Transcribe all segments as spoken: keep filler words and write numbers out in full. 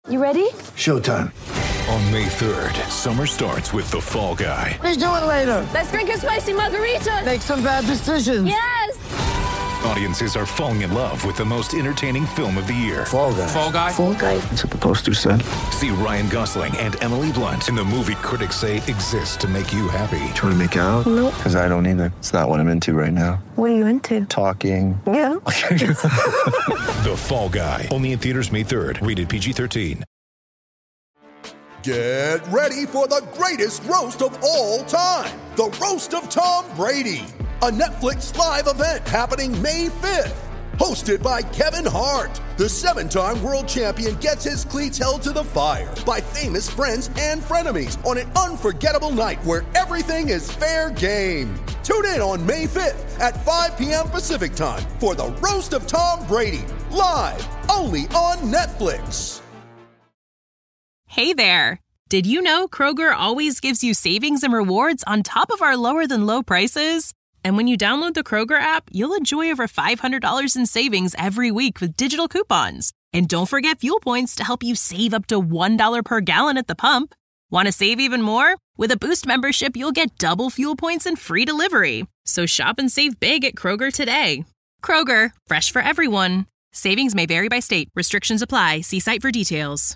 You ready? Showtime. On May third, summer starts with The Fall Guy. Let's do it later. Let's drink a spicy margarita. Make some bad decisions. Yes! Audiences are falling in love with the most entertaining film of the year. Fall Guy. Fall Guy? Fall Guy. That's what the poster said. See Ryan Gosling and Emily Blunt in the movie critics say exists to make you happy. Trying to make it out? Nope. Because I don't either. It's not what I'm into right now. What are you into? Talking. Yeah. The Fall Guy. Only in theaters May third. Rated P G thirteen. Get ready for the greatest roast of all time. The Roast of Tom Brady. A Netflix live event happening May fifth. Hosted by Kevin Hart. The seven-time world champion gets his cleats held to the fire by famous friends and frenemies on an unforgettable night where everything is fair game. Tune in on May fifth at five p.m. Pacific time for the Roast of Tom Brady. Live only on Netflix. Hey there! Did you know Kroger always gives you savings and rewards on top of our lower-than-low prices? And when you download the Kroger app, you'll enjoy over five hundred dollars in savings every week with digital coupons. And don't forget fuel points to help you save up to one dollar per gallon at the pump. Want to save even more? With a Boost membership, you'll get double fuel points and free delivery. So shop and save big at Kroger today. Kroger, fresh for everyone. Savings may vary by state. Restrictions apply. See site for details.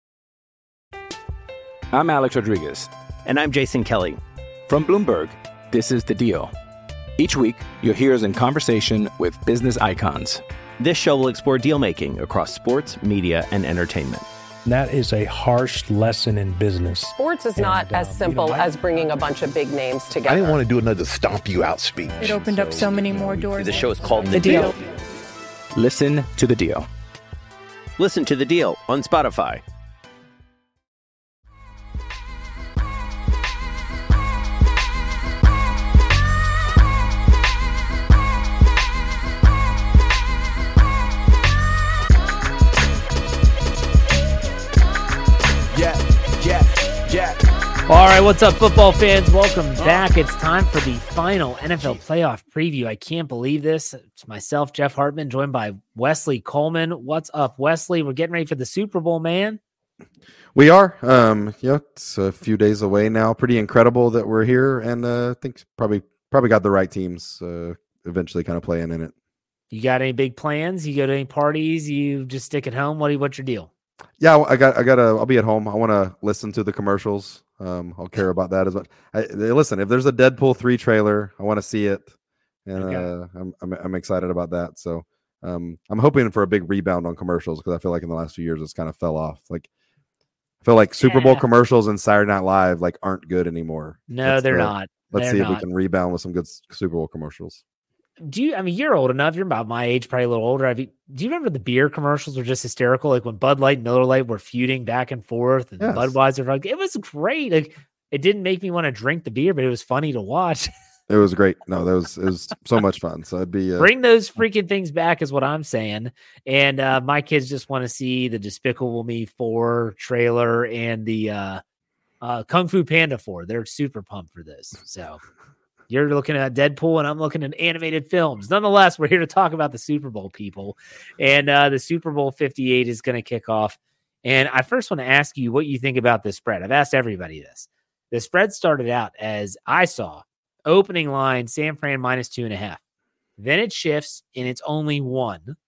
I'm Alex Rodriguez. And I'm Jason Kelly. From Bloomberg, this is The Deal. Each week, you'll hear us in conversation with business icons. This show will explore deal-making across sports, media, and entertainment. That is a harsh lesson in business. Sports is not and, as uh, simple you know, I, as bringing a bunch of big names together. I didn't want to do another stomp you out speech. It opened so, up so many more doors. The show is called The, the deal. deal. Listen to The Deal. Listen to The Deal on Spotify. All right, what's up, football fans? Welcome back. It's time for the final N F L playoff preview. I can't believe this. It's myself, Jeff Hartman, joined by Wesley Coleman. What's up, Wesley? We're getting ready for the Super Bowl, man. We are. Um, yeah, it's a few days away now. Pretty incredible that we're here, and uh, I think probably probably got the right teams uh, eventually kind of playing in it. You got any big plans? You go to any parties? You just stick at home? What? What's your deal? Yeah, I got. I got. I'll be at home. I want to listen to the commercials. Um, I'll care about that as much. I, listen, if there's a Deadpool three trailer, I want to see it, and okay. uh, I'm, I'm I'm excited about that. So um, I'm hoping for a big rebound on commercials because I feel like in the last few years it's kind of fell off. Like I feel like Super yeah. Bowl commercials and Saturday Night Live like aren't good anymore. No, let's, they're uh, not. Let's they're see not. if we can rebound with some good Super Bowl commercials. Do you? I mean, you're old enough. You're about my age, probably a little older. I mean, do you remember the beer commercials were just hysterical? Like when Bud Light and Miller Lite were feuding back and forth, and yes. Budweiser. Like, it was great. Like it didn't make me want to drink the beer, but it was funny to watch. It was great. No, that was it was so much fun. So it'd be uh... bring those freaking things back, is what I'm saying. And uh, my kids just want to see the Despicable Me four trailer and the uh, uh, Kung Fu Panda four. They're super pumped for this. So. You're looking at Deadpool, and I'm looking at animated films. Nonetheless, we're here to talk about the Super Bowl, people. And uh, the Super Bowl fifty-eight is going to kick off. And I first want to ask you what you think about this spread. I've asked everybody this. The spread started out as I saw opening line San Fran minus two and a half. Then it shifts, and it's only one.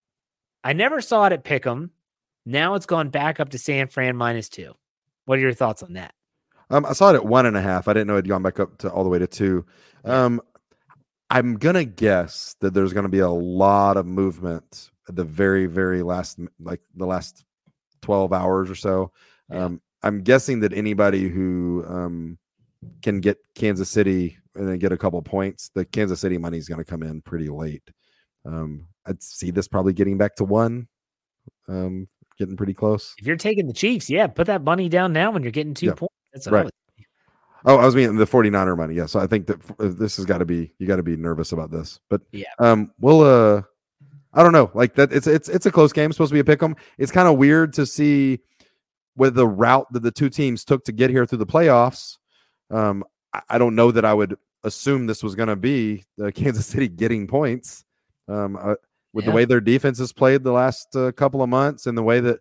I never saw it at Pick'em. Now it's gone back up to San Fran minus two. What are your thoughts on that? Um, I saw it at one and a half. I didn't know it'd gone back up to all the way to two. Um, I'm gonna guess that there's gonna be a lot of movement at the very, very last, like the last twelve hours or so. Yeah. Um, I'm guessing that anybody who um can get Kansas City and then get a couple points, the Kansas City money is gonna come in pretty late. Um, I'd see this probably getting back to one. Um, getting pretty close. If you're taking the Chiefs, yeah, put that money down now when you're getting two yeah. points. That's right. I oh, I was meaning the forty-niner money. Yeah. So I think that this has got to be, you got to be nervous about this, but yeah. Um, we'll, uh, I don't know. Like that. It's, it's, it's a close game. It's supposed to be a pick 'em. It's kind of weird to see with the route that the two teams took to get here through the playoffs. Um, I, I don't know that I would assume this was going to be uh, Kansas City getting points. Um, uh, with yeah. the way their defense has played the last uh, couple of months and the way that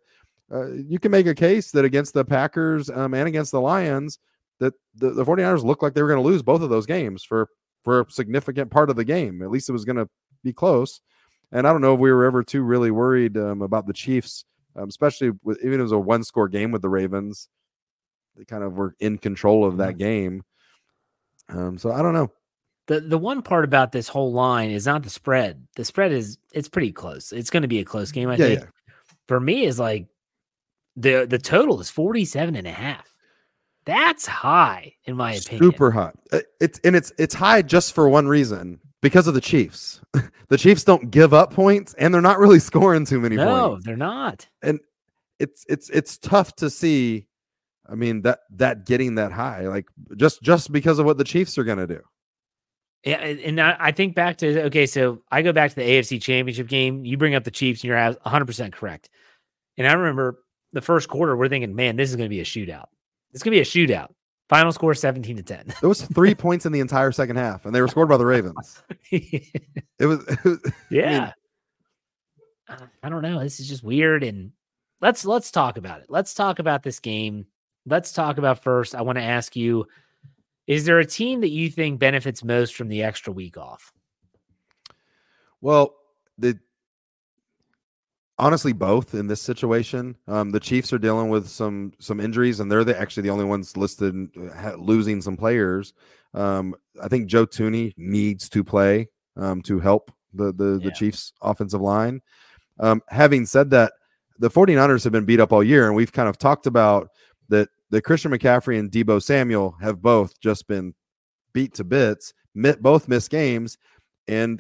uh, you can make a case that against the Packers um, and against the Lions, that the, the 49ers looked like they were going to lose both of those games for, for a significant part of the game. At least it was going to be close. And I don't know if we were ever too really worried um, about the Chiefs, um, especially with, even if it was a one score game with the Ravens. They kind of were in control of that game. Um, so I don't know. The the one part about this whole line is not the spread. The spread is it's pretty close. It's going to be a close game, I yeah, think. Yeah. For me, is like the the total is forty-seven and a half. That's high, in my opinion. Super high. It's and it's it's high just for one reason, because of the Chiefs. The Chiefs don't give up points, and they're not really scoring too many no, points. No, they're not. And it's it's it's tough to see. I mean, that that getting that high, like just just because of what the Chiefs are going to do. Yeah, and I, I think back to, okay, so I go back to the A F C Championship game. You bring up the Chiefs, and you're one hundred percent correct. And I remember the first quarter, we're thinking, man, this is going to be a shootout. It's going to be a shootout. Final score seventeen to ten. There was three points in the entire second half, and they were scored by the Ravens. It was, it was yeah. I, mean, I don't know. This is just weird. And let's let's talk about it. Let's talk about this game. Let's talk about first. I want to ask you, is there a team that you think benefits most from the extra week off? Well, the honestly, both in this situation. Um, the Chiefs are dealing with some some injuries, and they're the, actually the only ones listed ha- losing some players. Um, I think Joe Thuney needs to play um, to help the the, yeah. the Chiefs offensive line. Um, having said that, the 49ers have been beat up all year, and we've kind of talked about that that Christian McCaffrey and Deebo Samuel have both just been beat to bits, mit, both missed games, and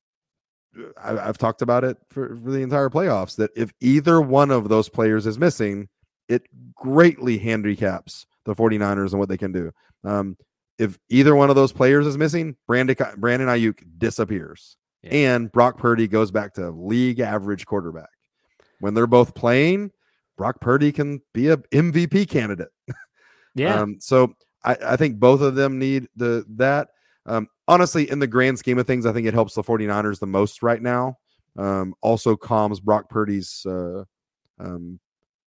I, I've talked about it for, for the entire playoffs, that if either one of those players is missing, it greatly handicaps the 49ers and what they can do. Um, if either one of those players is missing, Brandon, Brandon Ayuk disappears, yeah. and Brock Purdy goes back to league average quarterback. When they're both playing, Brock Purdy can be a M V P candidate. Yeah. Um, so I, I think both of them need the that. Um, honestly, in the grand scheme of things, I think it helps the 49ers the most right now. Um, also calms Brock Purdy's uh, um,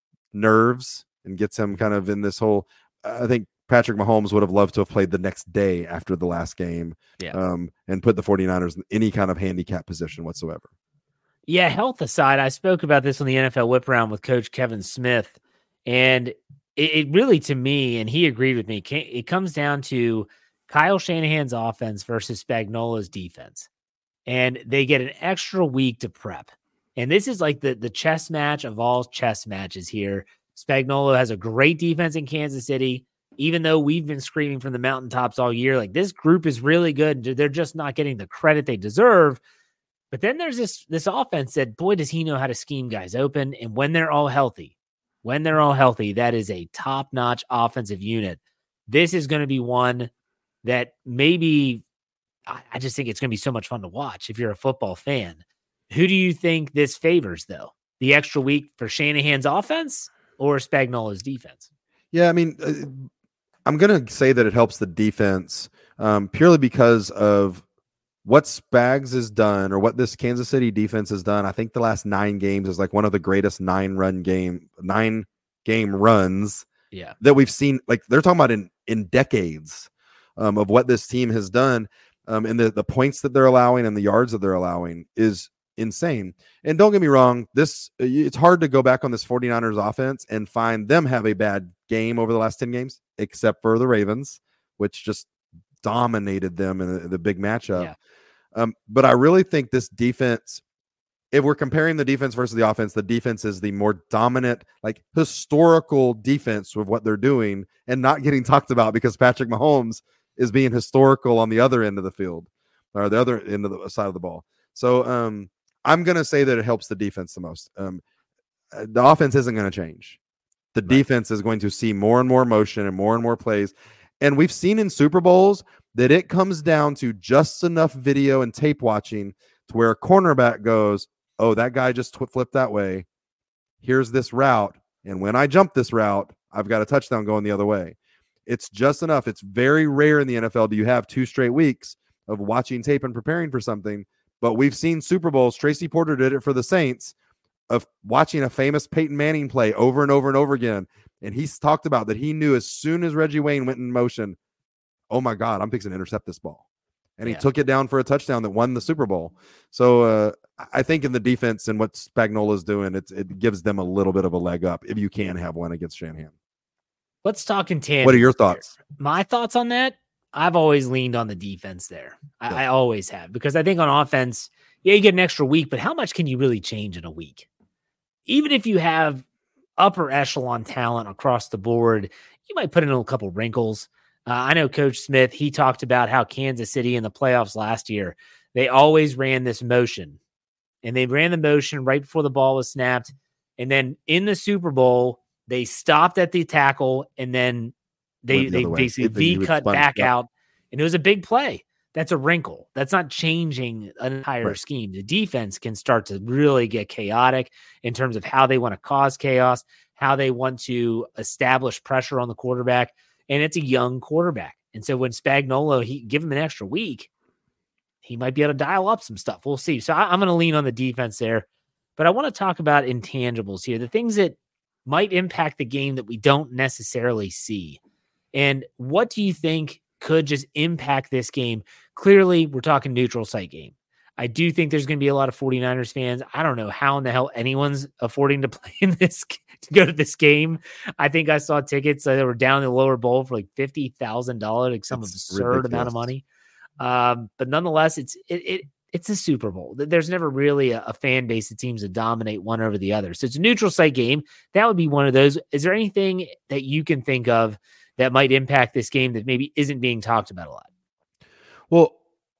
nerves and gets him kind of in this whole. I think Patrick Mahomes would have loved to have played the next day after the last game, yeah. um, and put the 49ers in any kind of handicap position whatsoever. Yeah, health aside, I spoke about this on the N F L Whip Around with Coach Kevin Smith, and it, it really, to me, and he agreed with me, it comes down to Kyle Shanahan's offense versus Spagnuolo's defense, and they get an extra week to prep. And this is like the, the chess match of all chess matches here. Spagnuolo has a great defense in Kansas City, even though we've been screaming from the mountaintops all year, like this group is really good. They're just not getting the credit they deserve. But then there's this this offense that, boy, does he know how to scheme guys open. And when they're all healthy, when they're all healthy, that is a top-notch offensive unit. This is going to be one that maybe, I, I just think it's going to be so much fun to watch if you're a football fan. Who do you think this favors, though? The extra week for Shanahan's offense or Spagnuolo's defense? Yeah, I mean, uh, I'm going to say that it helps the defense um, purely because of what Spags has done, or what this Kansas City defense has done. I think the last nine games is like one of the greatest nine run game, nine game runs yeah. that we've seen. Like they're talking about in, in decades um, of what this team has done. Um, and the, the points that they're allowing and the yards that they're allowing is insane. And don't get me wrong, this it's hard to go back on this 49ers offense and find them have a bad game over the last ten games, except for the Ravens, which just dominated them in the, the big matchup. Yeah. Um, but I really think this defense, if we're comparing the defense versus the offense, the defense is the more dominant, like historical defense with what they're doing and not getting talked about because Patrick Mahomes is being historical on the other end of the field or the other end of the side of the ball. So um, I'm going to say that it helps the defense the most. Um, the offense isn't going to change. The right. defense is going to see more and more motion and more and more plays. And we've seen in Super Bowls that it comes down to just enough video and tape watching to where a cornerback goes, oh, that guy just tw- flipped that way. Here's this route. And when I jump this route, I've got a touchdown going the other way. It's just enough. It's very rare in the N F L do you have two straight weeks of watching tape and preparing for something. But we've seen Super Bowls. Tracy Porter did it for the Saints. of watching a famous Peyton Manning play over and over and over again. And he's talked about that he knew as soon as Reggie Wayne went in motion, oh my God, I'm fixing to intercept this ball. And he yeah. took it down for a touchdown that won the Super Bowl. So uh, I think in the defense and what Spagnuolo's doing, it's, it gives them a little bit of a leg up if you can have one against Shanahan. Let's talk in tandem. What are your thoughts? Here. My thoughts on that? I've always leaned on the defense there. I, yeah. I always have, because I think on offense, yeah, you get an extra week, but how much can you really change in a week? Even if you have upper echelon talent across the board, you might put in a couple wrinkles. Uh, I know Coach Smith, he talked about how Kansas City in the playoffs last year, they always ran this motion. And they ran the motion right before the ball was snapped. And then in the Super Bowl, they stopped at the tackle, and then they, the they basically V-cut back out. And it was a big play. That's a wrinkle. That's not changing an entire right. scheme. The defense can start to really get chaotic in terms of how they want to cause chaos, how they want to establish pressure on the quarterback. And it's a young quarterback. And so when Spagnuolo, he give him an extra week, he might be able to dial up some stuff. We'll see. So I, I'm going to lean on the defense there. But I want to talk about intangibles here, the things that might impact the game that we don't necessarily see. And what do you think could just impact this game? Clearly, we're talking neutral site game. I do think there's going to be a lot of 49ers fans. I don't know how in the hell anyone's affording to play in this, to go to this game. I think I saw tickets that were down in the lower bowl for like fifty thousand dollars, like some it's absurd ridiculous. amount of money. Um, but nonetheless, it's it, it it's a Super Bowl. There's never really a, a fan base that seems to dominate one over the other. So it's a neutral site game. That would be one of those. Is there anything that you can think of that might impact this game that maybe isn't being talked about a lot? Well,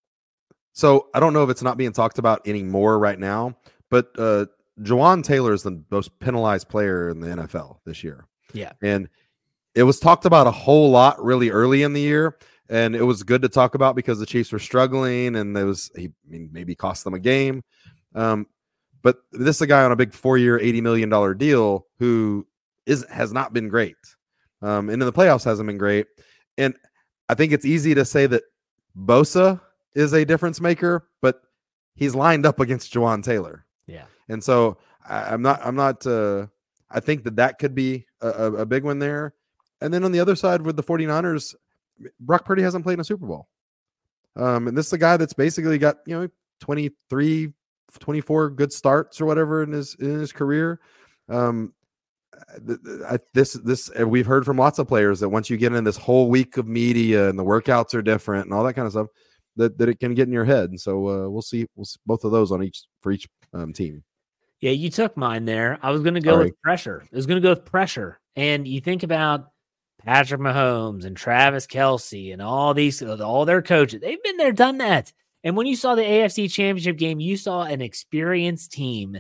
so I don't know if it's not being talked about anymore right now, but uh, Jawan Taylor is the most penalized player in the N F L this year. Yeah. And it was talked about a whole lot really early in the year. And it was good to talk about because the Chiefs were struggling and there was, he I mean, maybe cost them a game. Um, but this is a guy on a big four-year, eighty million dollars deal who is has not been great. Um, and in the playoffs hasn't been great. And I think it's easy to say that Bosa is a difference maker, but he's lined up against Jawan Taylor. Yeah. And so I, I'm not, I'm not, uh, I think that that could be a, a, a big one there. And then on the other side with the 49ers, Brock Purdy hasn't played in a Super Bowl. Um, and this is a guy that's basically got, you know, twenty-three, twenty-four good starts or whatever in his, in his career. Um, I, this, this, we've heard from lots of players that once you get in this whole week of media and the workouts are different and all that kind of stuff, that, that it can get in your head. And so uh, we'll see, we'll see both of those on each, for each um, team. Yeah. You took mine there. I was going to go Sorry. with pressure. I was going to go with pressure. And you think about Patrick Mahomes and Travis Kelce and all these, all their coaches, they've been there, done that. And when you saw the A F C Championship game, you saw an experienced team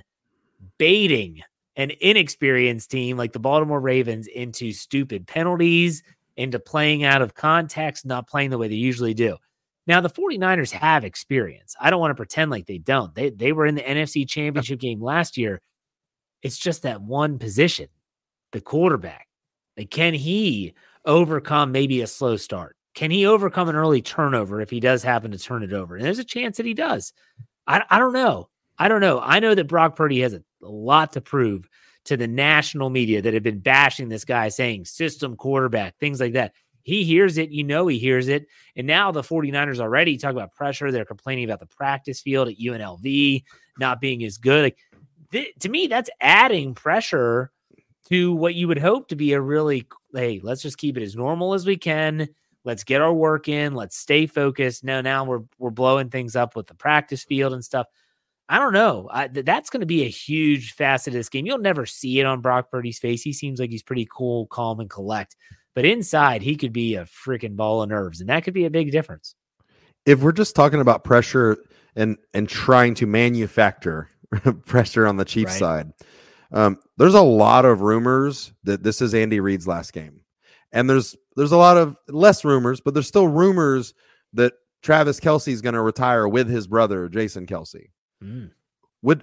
baiting an inexperienced team like the Baltimore Ravens into stupid penalties, into playing out of context, not playing the way they usually do. Now, the 49ers have experience. I don't want to pretend like they don't. They, they were in the N F C Championship game last year. It's just that one position, the quarterback. Like, can he overcome maybe a slow start? Can he overcome an early turnover if he does happen to turn it over? And there's a chance that he does. I, I don't know. I don't know. I know that Brock Purdy has a, a lot to prove to the national media that have been bashing this guy, saying system quarterback, things like that. He hears it. You know he hears it. And now the 49ers already talk about pressure. They're complaining about the practice field at U N L V not being as good. Like, th- to me, that's adding pressure to what you would hope to be a really, hey, let's just keep it as normal as we can. Let's get our work in. Let's stay focused. No, now we're we're blowing things up with the practice field and stuff. I don't know. I, th- that's going to be a huge facet of this game. You'll never see it on Brock Purdy's face. He seems like he's pretty cool, calm, and collect. But inside, he could be a freaking ball of nerves, and that could be a big difference. If we're just talking about pressure and and trying to manufacture pressure on the Chiefs right. side, um, there's a lot of rumors that this is Andy Reid's last game. And there's there's a lot of less rumors, but there's still rumors that Travis Kelce is going to retire with his brother, Jason Kelce. Mm. Would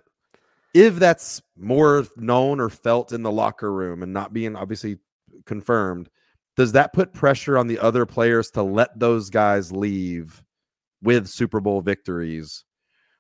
if that's more known or felt in the locker room and not being obviously confirmed, does that put pressure on the other players to let those guys leave with Super Bowl victories?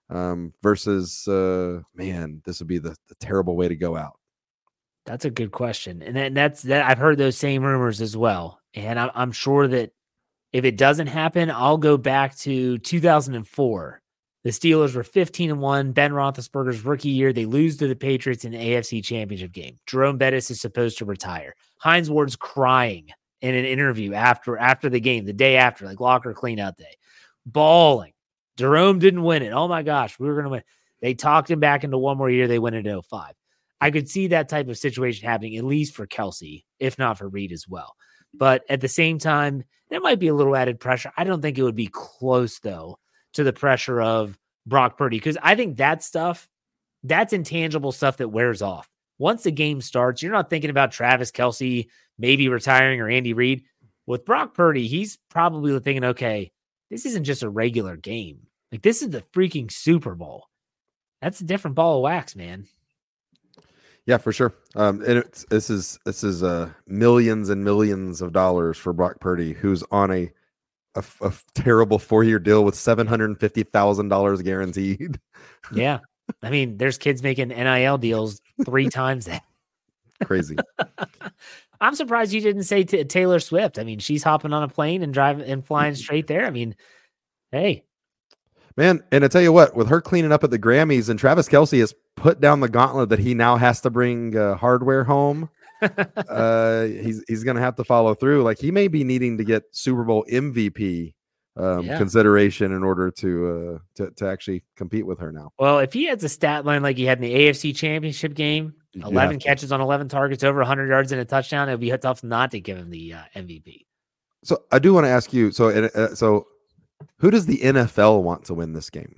um, versus, uh, man, this would be the, the terrible way to go out. That's a good question. And then that's that. I've heard those same rumors as well. And I'm, I'm sure that if it doesn't happen, I'll go back to two thousand four. The Steelers were fifteen and one, Ben Roethlisberger's rookie year. They lose to the Patriots in the A F C Championship game. Jerome Bettis is supposed to retire. Hines Ward's crying in an interview after after the game, the day after, like locker cleanout day, bawling. Jerome didn't win it. Oh my gosh, we were going to win. They talked him back into one more year. They win in oh five. I could see that type of situation happening, at least for Kelsey, if not for Reed as well. But at the same time, there might be a little added pressure. I don't think it would be close, though, to the pressure of Brock Purdy, because I think that stuff, that's intangible stuff that wears off. Once the game starts, you're not thinking about Travis Kelce maybe retiring or Andy Reid. With Brock Purdy, he's probably thinking, okay, this isn't just a regular game. Like, this is the freaking Super Bowl. That's a different ball of wax, man. Yeah, for sure. Um, and it's, this is this is uh, millions and millions of dollars for Brock Purdy, who's on a a, a terrible four-year deal with seven hundred fifty thousand dollars guaranteed. Yeah. I mean, there's kids making N I L deals three times that. Crazy. I'm surprised you didn't say t- Taylor Swift. I mean, she's hopping on a plane and driving and flying straight there. I mean, hey. Man, and I tell you what, with her cleaning up at the Grammys, and Travis Kelce has put down the gauntlet that he now has to bring uh, hardware home. uh, he's he's going to have to follow through. Like, he may be needing to get Super Bowl M V P um, yeah. consideration in order to, uh, to to actually compete with her now. Well, if he has a stat line like he had in the A F C Championship game, eleven yeah. catches on eleven targets, over one hundred yards and a touchdown, it would be tough not to give him the uh, M V P. So I do want to ask you. So uh, so. Who does the N F L want to win this game?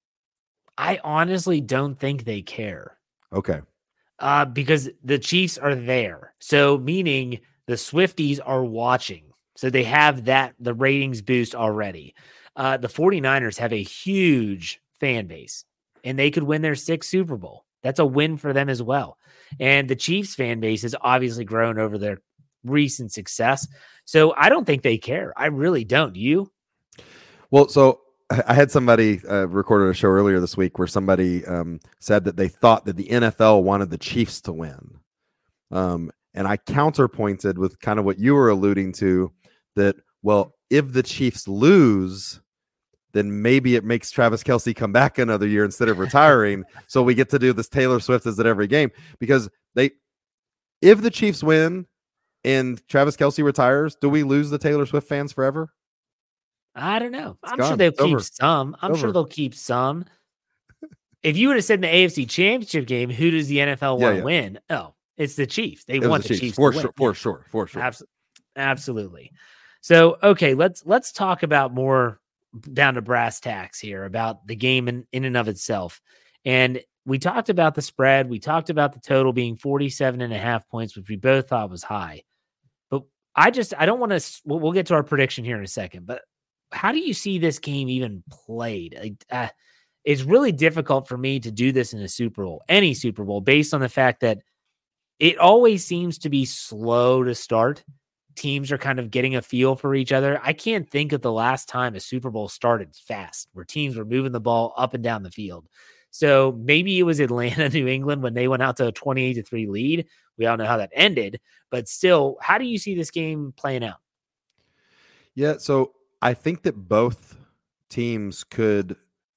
I honestly don't think they care. Okay. Uh, because the Chiefs are there. So meaning the Swifties are watching. So they have that, the ratings boost already. Uh, the 49ers have a huge fan base and they could win their sixth Super Bowl. That's a win for them as well. And the Chiefs fan base has obviously grown over their recent success. So I don't think they care. I really don't. You? Well, so I had somebody uh, recorded a show earlier this week where somebody um, said that they thought that the N F L wanted the Chiefs to win. Um, and I counterpointed with kind of what you were alluding to, that, well, if the Chiefs lose, then maybe it makes Travis Kelce come back another year instead of retiring. So we get to do this Taylor Swift is at every game, because they, if the Chiefs win and Travis Kelce retires, do we lose the Taylor Swift fans forever? I don't know. It's I'm gone. sure they'll It's keep over. some. I'm It's sure over. they'll keep some. If you would have said in the A F C Championship game, who does the N F L Yeah, want to yeah. win? Oh, it's the Chiefs. They It was want the the Chiefs, Chiefs for to sure, win. for sure, for sure. Abs- absolutely. So, okay, let's let's talk about more down to brass tacks here about the game in, in and of itself. And we talked about the spread. We talked about the total being forty-seven and a half points, which we both thought was high. But I just, I don't want to, we'll, we'll get to our prediction here in a second, but how do you see this game even played? Like, uh, it's really difficult for me to do this in a Super Bowl, any Super Bowl, based on the fact that it always seems to be slow to start. Teams are kind of getting a feel for each other. I can't think of the last time a Super Bowl started fast, where teams were moving the ball up and down the field. So maybe it was Atlanta, New England, when they went out to a twenty-eight to three lead. We all know how that ended, but still, how do you see this game playing out? Yeah, so I think that both teams could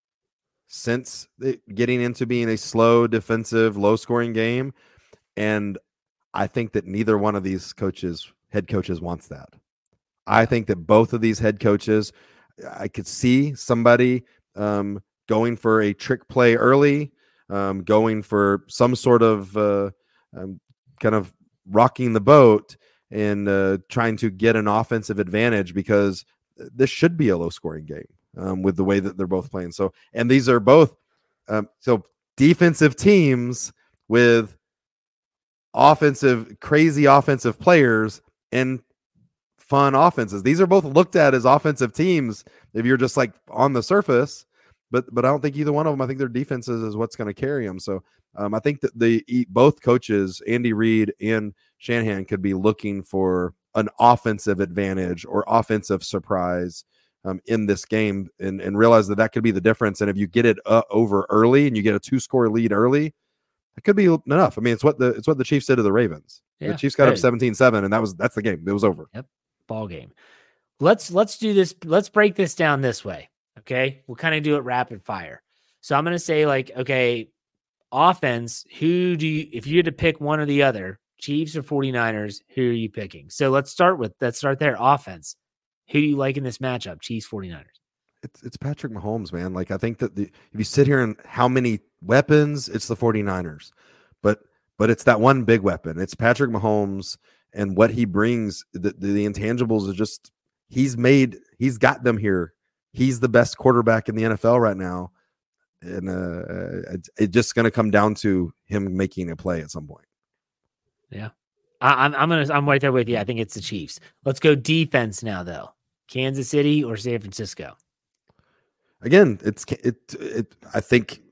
sense it getting into being a slow, defensive, low-scoring game, and I think that neither one of these coaches, head coaches, wants that. I think that both of these head coaches, I could see somebody um, going for a trick play early, um, going for some sort of uh, um, kind of rocking the boat and uh, trying to get an offensive advantage, because this should be a low scoring game um, with the way that they're both playing. So, and these are both um, so defensive teams with offensive, crazy offensive players and fun offenses. These are both looked at as offensive teams if you're just like on the surface, but but I don't think either one of them, I think their defenses is what's going to carry them. So um, I think that the both coaches, Andy Reid and Shanahan, could be looking for an offensive advantage or offensive surprise um, in this game, and, and realize that that could be the difference. And if you get it uh, over early and you get a two score lead early, it could be enough. I mean, it's what the it's what the Chiefs did to the Ravens. Yeah, the Chiefs got right. up seventeen seven, and that was that's the game. It was over. Yep, ball game. Let's let's do this. Let's break this down this way. Okay, we'll kind of do it rapid fire. So I'm going to say, like, okay, offense, who do you, if you had to pick one or the other, Chiefs or 49ers, who are you picking? So let's start with, let's start there. Offense. Who do you like in this matchup? Chiefs, 49ers. It's it's Patrick Mahomes, man. Like, I think that the, if you sit here and how many weapons, it's the 49ers. But but it's that one big weapon. It's Patrick Mahomes, and what he brings, the, the, the intangibles are just, he's made, he's got them here. He's the best quarterback in the N F L right now. And uh, it's it just going to come down to him making a play at some point. Yeah. I, I'm I'm gonna I'm right there with you. I think it's the Chiefs. Let's go defense now, though. Kansas City or San Francisco? Again, it's it it. I think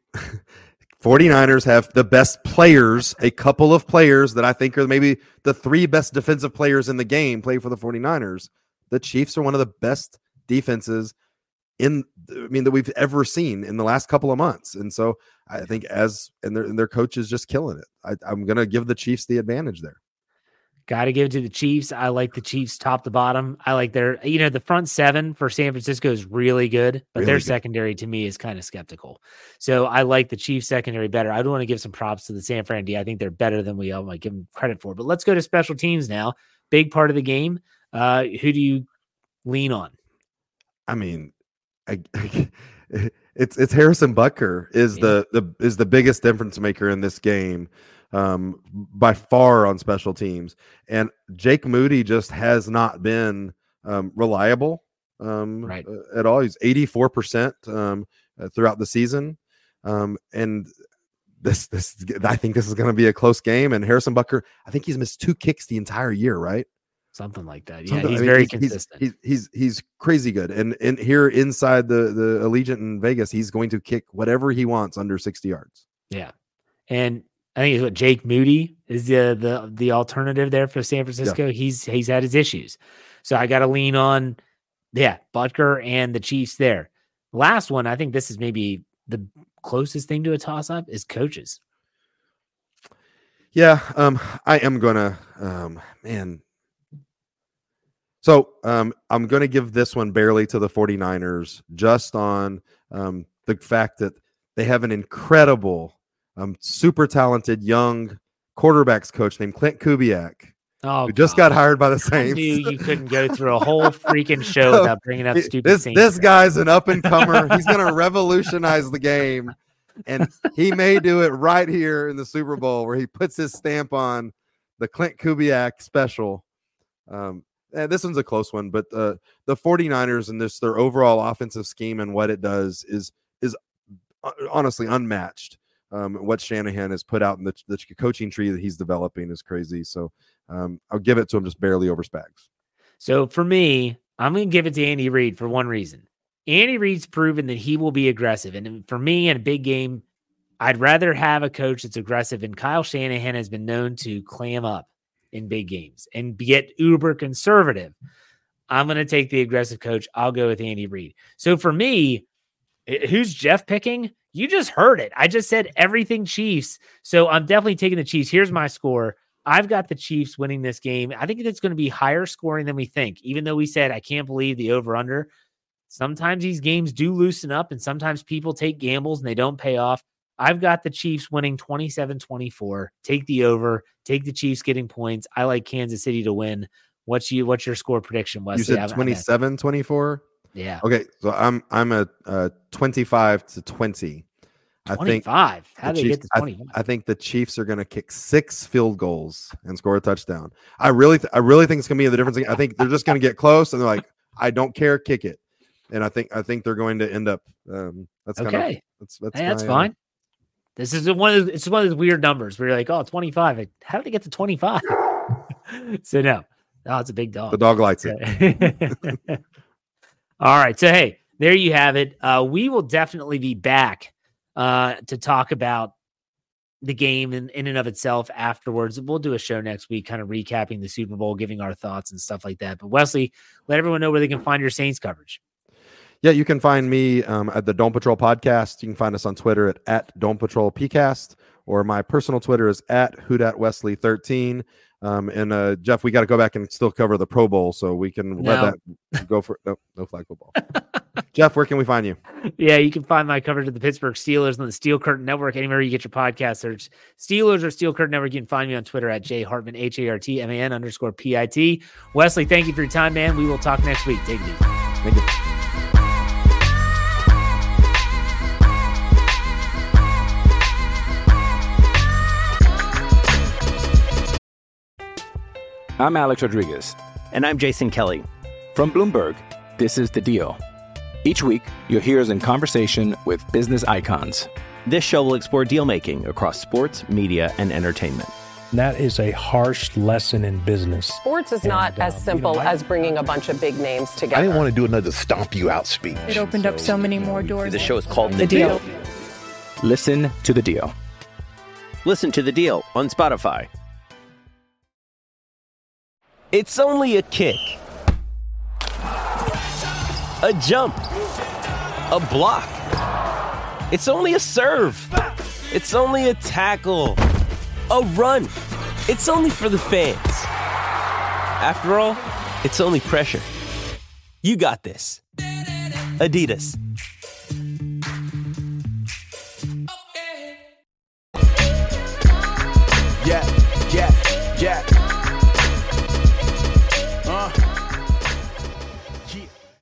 49ers have the best players. A couple of players that I think are maybe the three best defensive players in the game play for the 49ers. The Chiefs are one of the best defenses in, I mean, that we've ever seen in the last couple of months. And so I think as and their and their coach is just killing it. I, I'm gonna give the Chiefs the advantage there. Got to give it to the Chiefs. I like the Chiefs top to bottom. I like their, you know, the front seven for San Francisco is really good, but Really their good. secondary to me is kind of skeptical. So I like the Chiefs secondary better. I do want to give some props to the San Fran D. I think they're better than we all might give them credit for. But let's go to special teams now. Big part of the game. Uh, who do you lean on? I mean, I, it's it's Harrison Butker is yeah. the the is the biggest difference maker in this game. Um, by far on special teams, and Jake Moody just has not been um, reliable um, right. uh, at all. He's eighty-four percent um, uh, throughout the season, um, and this this I think this is going to be a close game. And Harrison Butker, I think he's missed two kicks the entire year, right? Something like that. Yeah, Something, he's I mean, very he's, consistent. He's, he's he's he's crazy good, and and here inside the the Allegiant in Vegas, he's going to kick whatever he wants under sixty yards. Yeah, and I think it's what Jake Moody is the the the alternative there for San Francisco. Yeah. He's he's had his issues, so I got to lean on, yeah, Butker and the Chiefs there. Last one, I think this is maybe the closest thing to a toss up is coaches. Yeah, um, I am gonna, um, man. So um, I'm gonna give this one barely to the 49ers, just on um, the fact that they have an incredible. Um, super talented young quarterbacks coach named Clint Kubiak, oh, who just God. got hired by the Saints. I knew you couldn't go through a whole freaking show without bringing up stupid this, Saints. This guy's an up-and-comer. He's going to revolutionize the game, and he may do it right here in the Super Bowl where he puts his stamp on the Clint Kubiak special. Um, and this one's a close one, but uh, the 49ers and this their overall offensive scheme and what it does is is honestly unmatched. Um, what Shanahan has put out in the, the coaching tree that he's developing is crazy. So um, I'll give it to him just barely over Spags. So for me, I'm going to give it to Andy Reid for one reason. Andy Reid's proven that he will be aggressive. And for me in a big game, I'd rather have a coach that's aggressive. And Kyle Shanahan has been known to clam up in big games and get uber conservative. I'm going to take the aggressive coach. I'll go with Andy Reid. So for me, who's Jeff picking? You just heard it. I just said everything Chiefs. So I'm definitely taking the Chiefs. Here's my score. I've got the Chiefs winning this game. I think it's going to be higher scoring than we think, even though we said, I can't believe the over-under. Sometimes these games do loosen up, and sometimes people take gambles and they don't pay off. I've got the Chiefs winning twenty-seven twenty-four. Take the over. Take the Chiefs getting points. I like Kansas City to win. What's you? What's your score prediction, Wesley? You said twenty-seven twenty-four? Yeah. Okay, so I'm I'm a uh, twenty-five to twenty. I twenty-five. think How do they Chiefs, get to twenty-five? I, I think the Chiefs are going to kick six field goals and score a touchdown. I really, th- I really think it's going to be the difference. I think they're just going to get close, and they're like, "I don't care, kick it." And I think, I think they're going to end up. Um, that's okay. Kind of, that's that's, hey, that's my, fine. Uh, this is one of the, it's one of those weird numbers where you're like, "Oh, twenty-five. Like, how did they get to twenty-five?" So no, no, it's a big dog. The dog likes it. All right. So, hey, there you have it. Uh, we will definitely be back uh, to talk about the game in, in and of itself afterwards. We'll do a show next week, kind of recapping the Super Bowl, giving our thoughts and stuff like that. But Wesley, let everyone know where they can find your Saints coverage. yeah, you can find me um, at the Dome Patrol podcast. You can find us on Twitter at, at Dome Patrol PCast, or my personal Twitter is at Hoodat Wesley thirteen. Um, and uh, Jeff, we got to go back and still cover the Pro Bowl, so we can No. let that go for no, no flag football. Jeff, where can we find you? Yeah, you can find my coverage of the Pittsburgh Steelers on the Steel Curtain Network. Anywhere you get your podcast, search Steelers or Steel Curtain Network. You can find me on Twitter at J Hartman, H A R T M A N underscore P I T. Wesley, thank you for your time, man. We will talk next week. Take it easy. Thank you. I'm Alex Rodriguez. And I'm Jason Kelly. From Bloomberg, this is The Deal. Each week, you'll hear us in conversation with business icons. This show will explore deal-making across sports, media, and entertainment. That is a harsh lesson in business. Sports is And, not uh, as simple you know, I- as bringing a bunch of big names together. I didn't want to do another stomp you out speech. It opened up so many more doors. The show is called The The Deal. Deal. Listen to The Deal. Listen to The Deal on Spotify. It's only a kick. A jump. A block. It's only a serve. It's only a tackle. A run. It's only for the fans. After all, it's only pressure. You got this. Adidas.